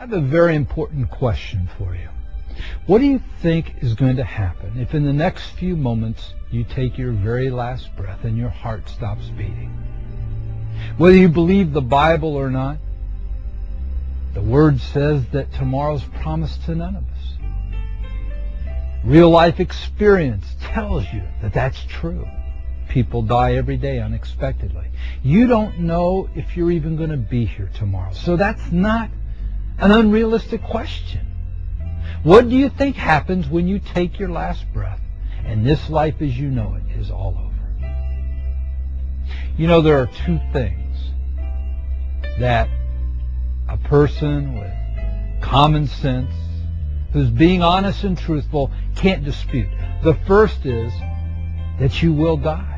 have a very important question for you. What do you think is going to happen if in the next few moments you take your very last breath and your heart stops beating? Whether you believe the Bible or not, the Word says that tomorrow's promised to none of us. Real life experience tells you that that's true. People die every day unexpectedly. You don't know if you're even going to be here tomorrow. So that's not an unrealistic question. What do you think happens when you take your last breath and this life as you know it is all over? You know, there are two things that a person with common sense, who's being honest and truthful, can't dispute. The first is that you will die.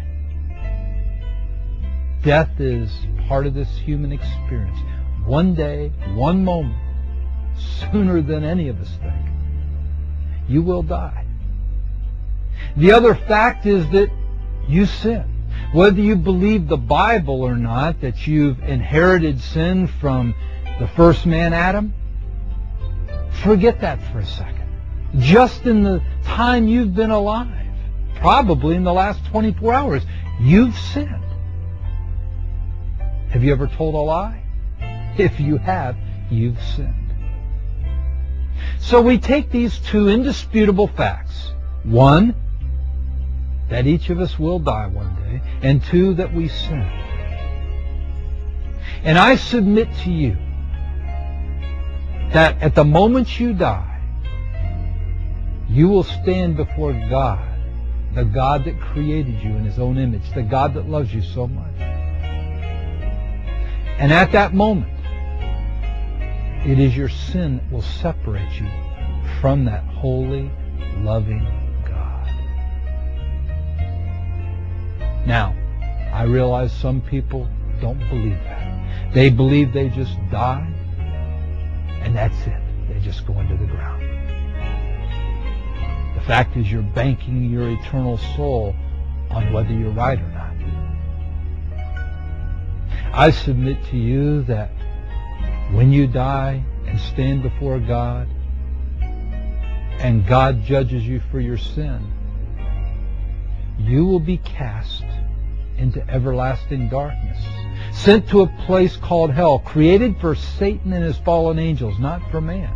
Death is part of this human experience. One day, one moment, sooner than any of us think, you will die. The other fact is that you sin. Whether you believe the Bible or not, that you've inherited sin from the first man, Adam, forget that for a second. Just in the time you've been alive, probably in the last 24 hours, you've sinned. Have you ever told a lie? If you have, you've sinned. So we take these two indisputable facts. One, that each of us will die one day, and two, that we sin. And I submit to you that at the moment you die, you will stand before God, the God that created you in His own image, the God that loves you so much. And at that moment, it is your sin that will separate you from that holy, loving God. Now, I realize some people don't believe that. They believe they just die, and that's it. They just go into the ground. The fact is, you're banking your eternal soul on whether you're right or not. I submit to you that when you die and stand before God, and God judges you for your sin, you will be cast into everlasting darkness, sent to a place called hell, created for Satan and his fallen angels, not for man.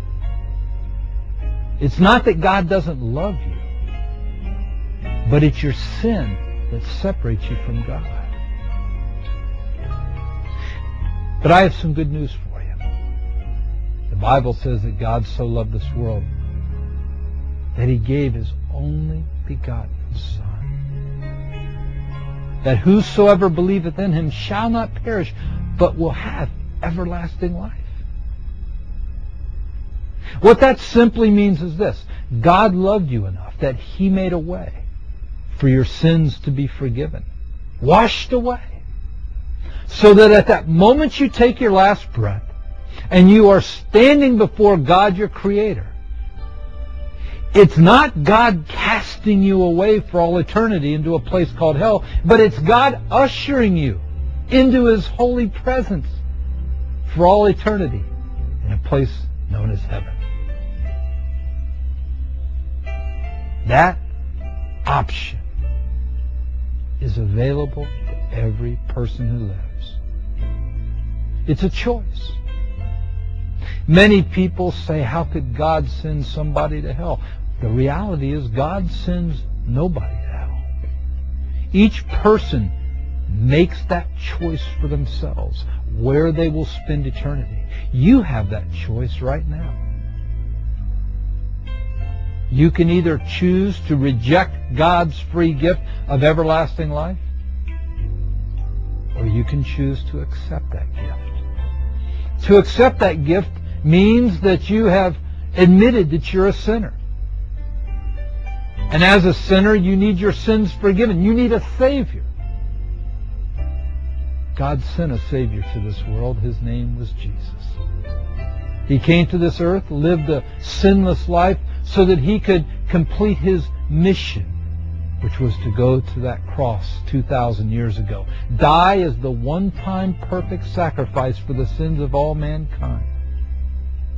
It's not that God doesn't love you, but it's your sin that separates you from God. But I have some good news for you. The Bible says that God so loved this world that He gave His only begotten Son, that whosoever believeth in Him shall not perish, but will have everlasting life. What that simply means is this: God loved you enough that He made a way for your sins to be forgiven, washed away, so that at that moment you take your last breath and you are standing before God, your Creator, it's not God casting you away for all eternity into a place called hell, but it's God ushering you into His holy presence for all eternity in a place known as heaven. That option is available to every person who lives. It's a choice. Many people say, how could God send somebody to hell? The reality is God sends nobody to hell. Each person makes that choice for themselves, where they will spend eternity. You have that choice right now. You can either choose to reject God's free gift of everlasting life, or you can choose to accept that gift. To accept that gift means that you have admitted that you're a sinner. And as a sinner, you need your sins forgiven. You need a Savior. God sent a Savior to this world. His name was Jesus. He came to this earth, lived a sinless life so that He could complete His mission, which was to go to that cross 2,000 years ago. Die as the one-time perfect sacrifice for the sins of all mankind.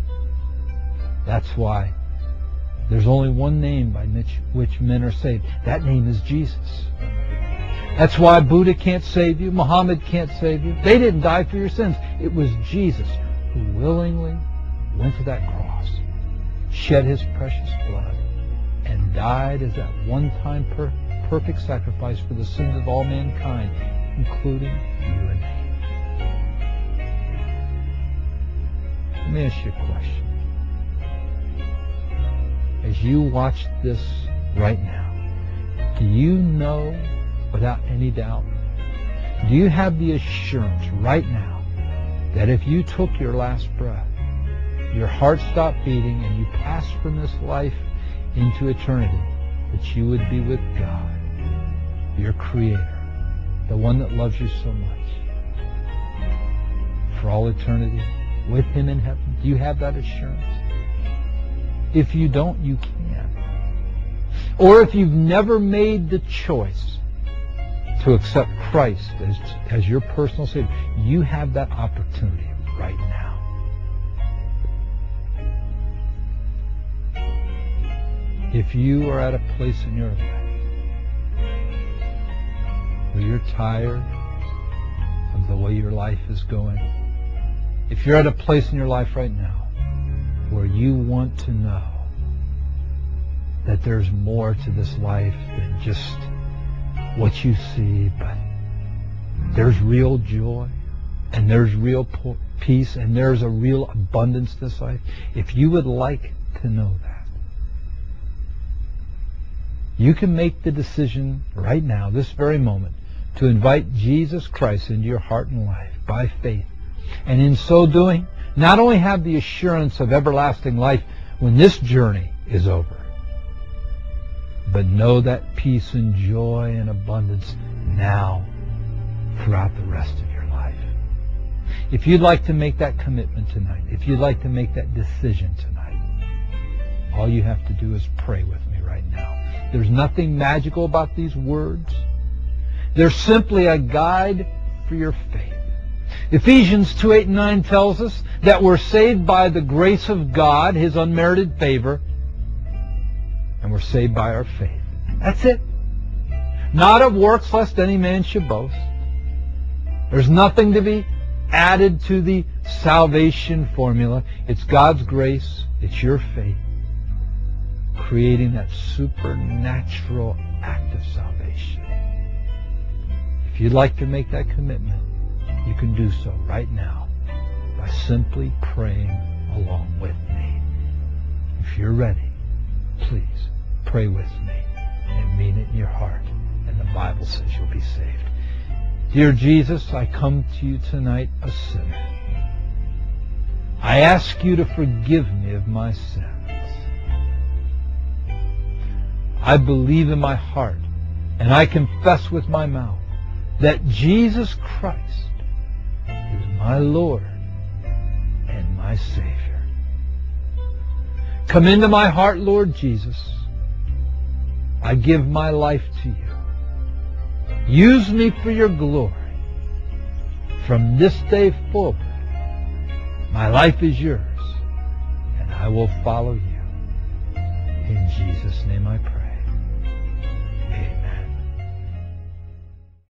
That's why there's only one name by which men are saved. That name is Jesus. That's why Buddha can't save you. Muhammad can't save you. They didn't die for your sins. It was Jesus who willingly went to that cross, shed His precious blood, and died as that one-time perfect sacrifice for the sins of all mankind, including you and me. Let me ask you a question. As you watch this right now, do you know without any doubt, do you have the assurance right now that if you took your last breath, your heart stopped beating, and you passed from this life into eternity, that you would be with God, your Creator, the one that loves you so much, for all eternity, with Him in heaven? Do you have that assurance? If you don't, you can. Or if you've never made the choice to accept Christ as your personal Savior, you have that opportunity right now. If you are at a place in your life where you're tired of the way your life is going, if you're at a place in your life right now where you want to know that there's more to this life than just what you see, but there's real joy, and there's real peace, and there's a real abundance to this life, if you would like to know that, you can make the decision right now, this very moment, to invite Jesus Christ into your heart and life by faith. And in so doing, not only have the assurance of everlasting life when this journey is over, but know that peace and joy and abundance now throughout the rest of your life. If you'd like to make that commitment tonight, if you'd like to make that decision tonight, all you have to do is pray with me right now. There's nothing magical about these words. They're simply a guide for your faith. Ephesians 2:8-9 tells us that we're saved by the grace of God, His unmerited favor, and we're saved by our faith. That's it. Not of works, lest any man should boast. There's nothing to be added to the salvation formula. It's God's grace. It's your faith, creating that supernatural act of salvation. If you'd like to make that commitment, you can do so right now by simply praying along with me. If you're ready, please pray with me and mean it in your heart, and the Bible says you'll be saved. Dear Jesus, I come to you tonight a sinner. I ask you to forgive me of my sins. I believe in my heart and I confess with my mouth that Jesus Christ is my Lord and my Savior. Come into my heart, Lord Jesus. I give my life to you. Use me for your glory. From this day forward, my life is yours, and I will follow you. In Jesus' name I pray.